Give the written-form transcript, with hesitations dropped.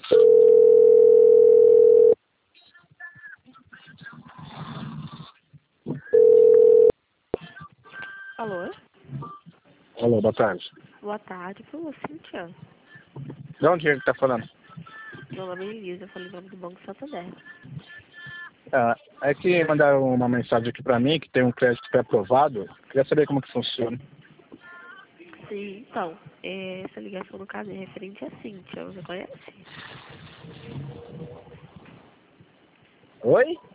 Alô? Alô, boa tarde. Boa tarde, por você, Cíntia. De onde é que tá falando? Meu nome é Elisa, eu falei em nome do Banco Santander. É que mandaram uma mensagem aqui pra mim que tem um crédito pré-aprovado. Queria saber como que funciona. Sim, então, essa ligação no caso é referente a Cíntia, você conhece? Oi?